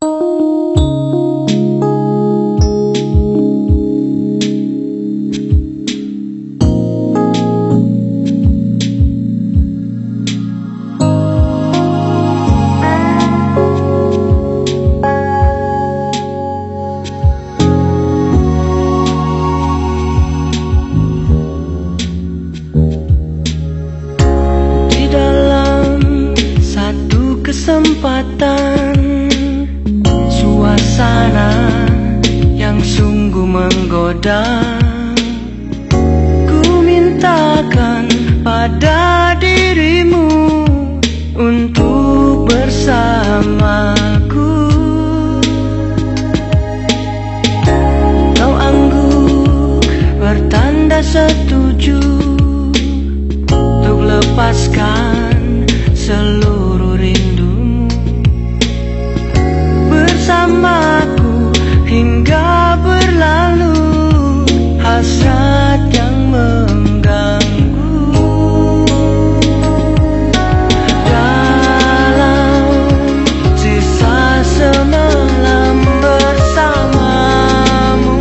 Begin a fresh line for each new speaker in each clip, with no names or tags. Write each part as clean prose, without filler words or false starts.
Kesempatan, suasana yang sungguh menggoda, ku mintakan pada dirimu untuk bersamaku. Kau angguk bertanda setuju untuk lepaskan seluruh rindumu bersamaku hingga berlalu hasrat yang mengganggu. Dalam sisa semalam bersamamu,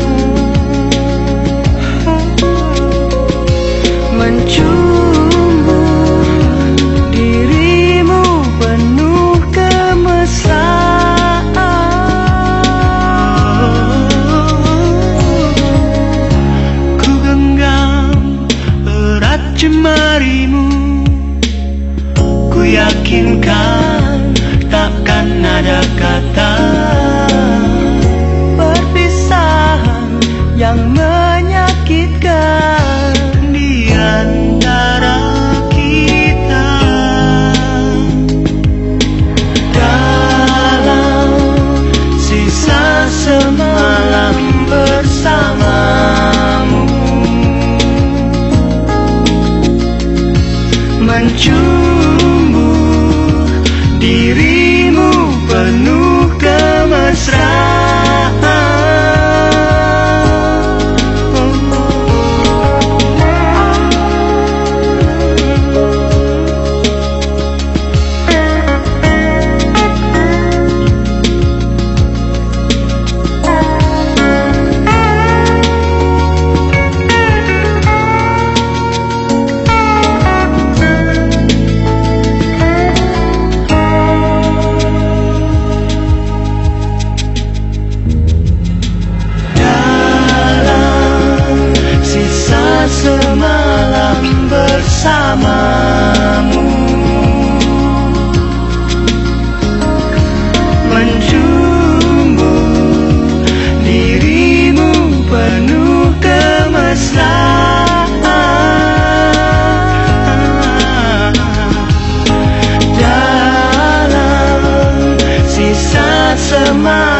mencumbu dirimu penuh kemesraan. Ku genggam erat jemarimu, ku yakinkan takkan ada kata perpisahan yang menyakitkan di antara kita. Dalam sisa semalam bersamamu, mencumbu dirimu penuh kemesraan. Semalam bersamamu, mencumbu dirimu penuh kemesraan. Dalam sisa semalam